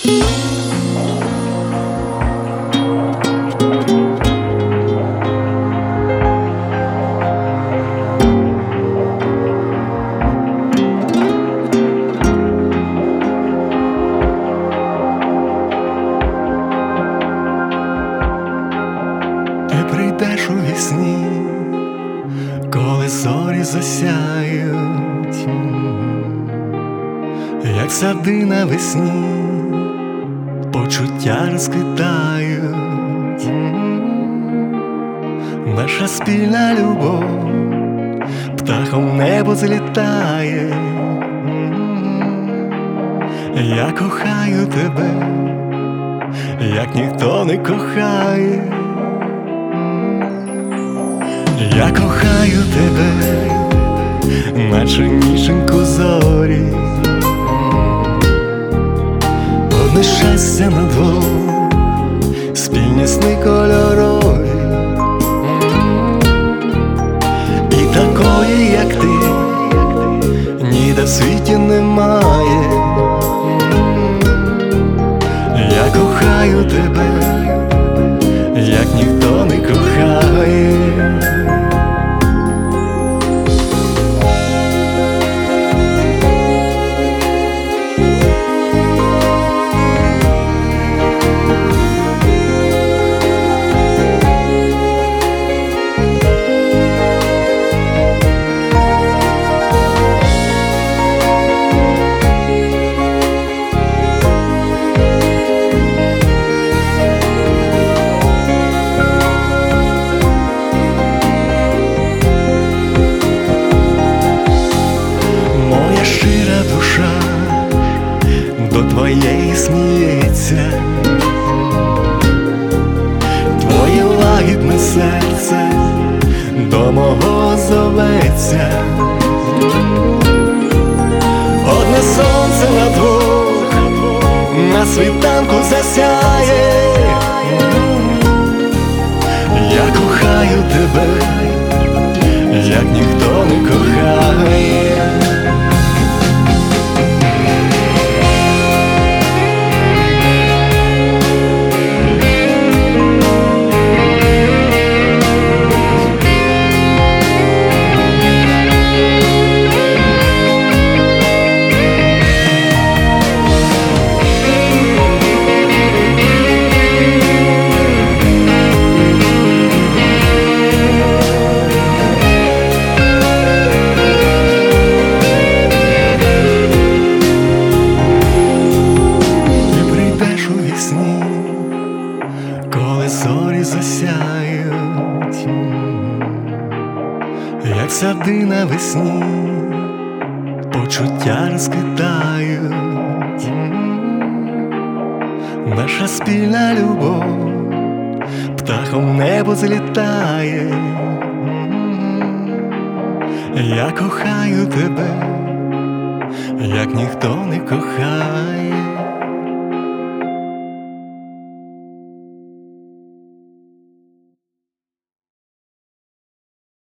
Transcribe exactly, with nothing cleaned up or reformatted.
Прийдеш у вісні, коли зорі засяють, як сади навесні, почуття розквітають. Наша спільна любов птахом в небо злітає. Я кохаю тебе, як ніхто не кохає. Я кохаю тебе, наче ніженьку зорі. Одне щастя на двох, спільні сни кольорові. І такої, як ти, ніде в світі немає. Я кохаю тебе, як ніхто не кохає. До твоєї сміється, твоє лагідне серце до мого зоветься. Одне сонце на двох на світанку засяє. Я кохаю тебе, як ніхто не кохає. Коли зорі засяють, як сади навесні, почуття розквітають. Наша спільна любов птахом в небо злітає. Я кохаю тебе, як ніхто не кохає.